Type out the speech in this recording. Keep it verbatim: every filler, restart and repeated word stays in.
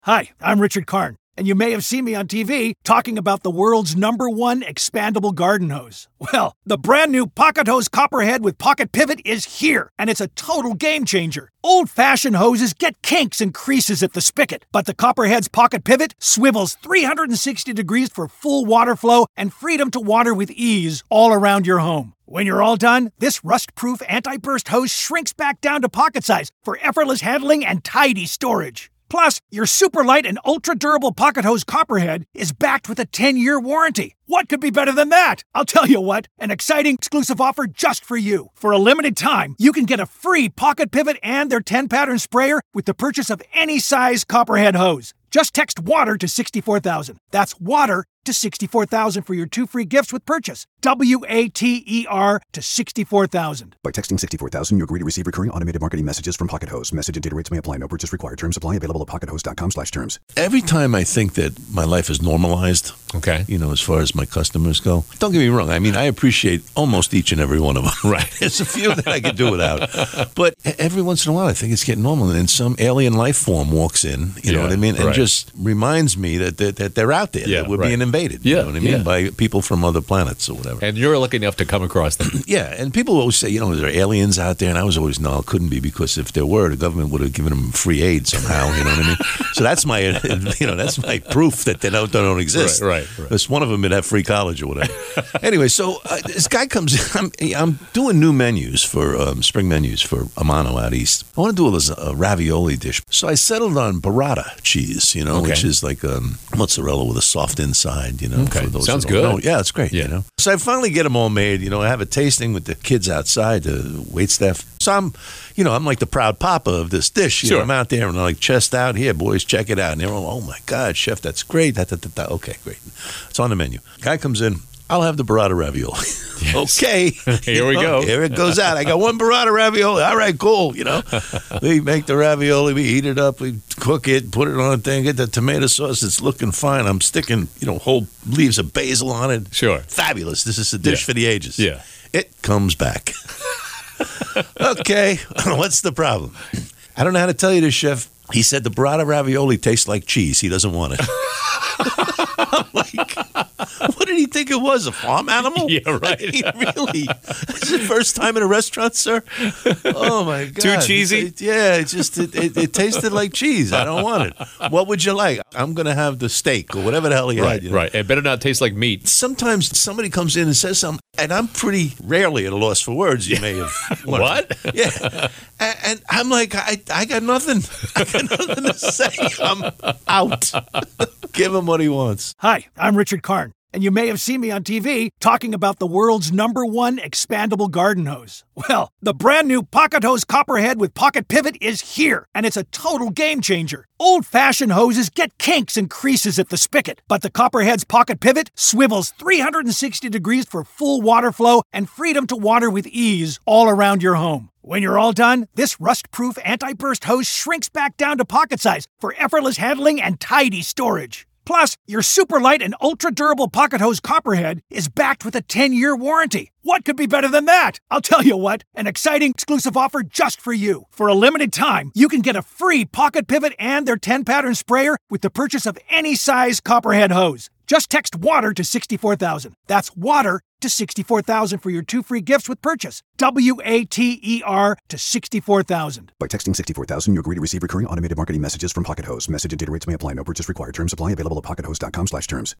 Hi, I'm Richard Karn, and you may have seen me on T V talking about the world's number one expandable garden hose. Well, the brand new Pocket Hose Copperhead with Pocket Pivot is here, and it's a total game changer. Old-fashioned hoses get kinks and creases at the spigot, but the Copperhead's Pocket Pivot swivels three hundred sixty degrees for full water flow and freedom to water with ease all around your home. When you're all done, this rust-proof anti-burst hose shrinks back down to pocket size for effortless handling and tidy storage. Plus, your super light and ultra-durable Pocket Hose Copperhead is backed with a ten-year warranty. What could be better than that? I'll tell you what, an exciting exclusive offer just for you. For a limited time, you can get a free Pocket Pivot and their ten-pattern sprayer with the purchase of any size Copperhead hose. Just text WATER to sixty-four thousand. That's WATER to sixty-four thousand for your two free gifts with purchase. W A T E R to sixty-four thousand. By texting sixty-four thousand, you agree to receive recurring automated marketing messages from Pocket Hose. Message and data rates may apply. No purchase required. Terms apply. Available at pockethose.com slash terms. Every time I think that my life is normalized, okay, you know, as far as my customers go, don't get me wrong. I mean, I appreciate almost each and every one of them. Right. There's a few that I could do without. But every once in a while, I think it's getting normal. And then some alien life form walks in, you know Yeah, what I mean? And right. just reminds me that, that, that they're out there, Yeah, that we're right. being invaded. Yeah, You know what I mean? yeah. By people from other planets or whatever. And you're lucky enough to come across them. Yeah, and people always say, you know, is there aliens out there? And I was always, no, it couldn't be, because if there were, the government would have given them free aid somehow, you know what I mean? So that's my, you know, that's my proof that they don't, they don't exist. Right, right, right. Because one of them would have free college or whatever. Anyway, so uh, this guy comes in, I'm, I'm doing new menus for, um, spring menus for Amano out east. I want to do a, a ravioli dish. So I settled on burrata cheese, you know, Okay. which is like um, mozzarella with a soft inside, you know. Okay. For those Sounds that don't good. know. Yeah, it's great, Yeah. you know. So I finally get them all made, you know. I have a tasting with the kids outside, the wait staff. So I'm, you know, I'm like the proud papa of this dish. You Sure. know, I'm out there and I'm like, chest out, here, boys, check it out. And they're all, oh my God, chef, that's great. Da, da, da, da. Okay, great. It's on the menu. Guy comes in, I'll have the burrata ravioli. Yes. Okay. Here we You know, go. Here it goes out. I got one burrata ravioli. All right, cool. You know, we make the ravioli, we heat it up, we cook it, put it on a thing, get the tomato sauce. It's looking fine. I'm sticking, you know, whole leaves of basil on it. Sure. Fabulous. This is a dish Yeah. for the ages. Yeah. It comes back. Okay, what's the problem? I don't know how to tell you this, chef. He said the burrata ravioli tastes like cheese. He doesn't want it. I'm like, what did he think it was? A farm animal? Yeah, right. I mean, really? This is the first time in a restaurant, sir? Oh, my God. Too cheesy? It- yeah, it just, it, it, it tasted like cheese. I don't want it. What would you like? I'm going to have the steak or whatever the hell he Right, had. you know? right. It better not taste like meat. Sometimes somebody comes in and says something, and I'm pretty rarely at a loss for words. You may have learned. What? Yeah, and, and I'm like, I, I got nothing. I got nothing to say. I'm out. Give him what he wants. Hi, I'm Richard Karn, and you may have seen me on T V talking about the world's number one expandable garden hose. Well, the brand new Pocket Hose Copperhead with Pocket Pivot is here, and it's a total game changer. Old-fashioned hoses get kinks and creases at the spigot, but the Copperhead's Pocket Pivot swivels three hundred sixty degrees for full water flow and freedom to water with ease all around your home. When you're all done, this rust-proof anti-burst hose shrinks back down to pocket size for effortless handling and tidy storage. Plus, your super light and ultra-durable Pocket Hose Copperhead is backed with a ten-year warranty. What could be better than that? I'll tell you what, an exciting exclusive offer just for you. For a limited time, you can get a free Pocket Pivot and their ten-pattern sprayer with the purchase of any size Copperhead hose. Just text WATER to sixty-four thousand. That's WATER to sixty-four thousand for your two free gifts with purchase. W A T E R to sixty-four thousand. By texting sixty-four thousand, you agree to receive recurring automated marketing messages from Pocket Hose. Message and data rates may apply. No purchase required. Terms apply. Available at pockethose.com slash terms.